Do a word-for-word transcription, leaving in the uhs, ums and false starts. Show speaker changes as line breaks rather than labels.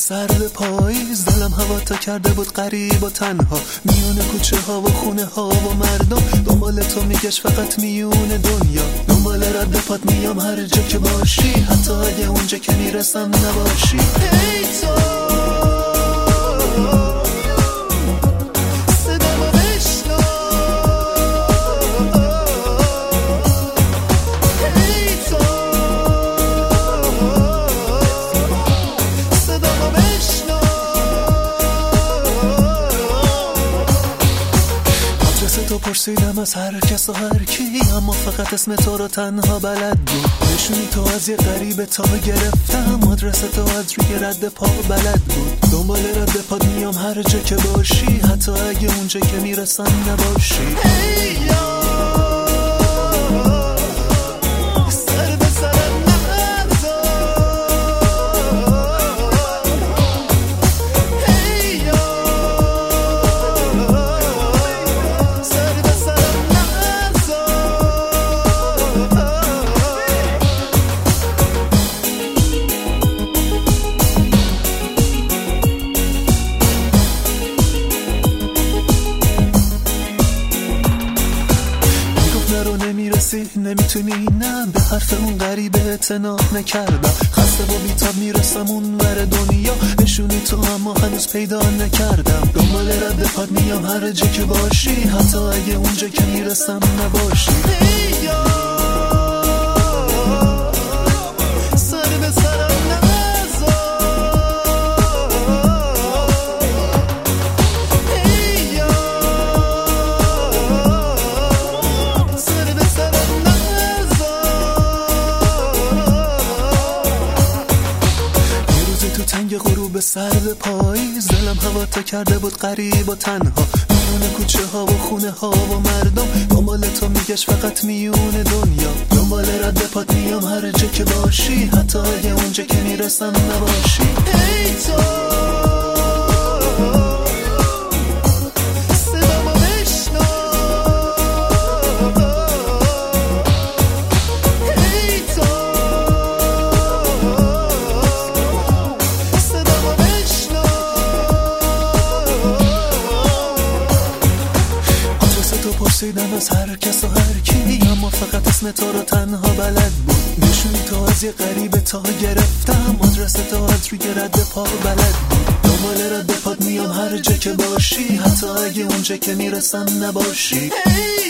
سرد پاییز، دلم هوا تا کرده بود غریب و تنها میون کوچه ها و خونه ها و مردم. دنبال تو میگشت فقط میون دنیا، دنبال رد پات میام هر جا که باشی، حتی اگه اونجا که میرسم نباشی. ای تو تو پرسیدم از هر کس و هر کی، اما فقط اسم تو رو تنها بلد بود. نشونی تو از یه غریبه تا گرفتم، آدرس تو از روی رد پا بلد بود. دنبال رد پات میام هر جا که باشی، حتی اگه اونجا که میرسم نباشی. ای یا سر به سرم نمیتونی، نه به حرف اون غریبه اعتنا نکردم. خسته با بیتاب میرسم اون ور دنیا، نشونی تو اما هنوز پیدا نکردم. دنبال رد پات میام هر جا که باشی، حتی اگه اونجا که میرسم نباشی. ای یا سر به سرم تنگ غروب سرد پاییز، دلم هوا تا کرده بود غریب و تنها میون کوچه ها و خونه ها و مردم. دنبال تو میگشت فقط میون دنیا، دنبال رد پات میام هر جا که باشی، حتی اگه اونجا که میرسم نباشی. ای تو پرسیدم از هر کس و هر کی، اما فقط اسم تو رو تنها بلد بود. نشونی تو از یه غریبه تا گرفتم، آدرس تو از روی رد پا بلد بود. دنبال رد پات میام هر جا که باشی، حتی اگه اونجا که میرسم نباشی.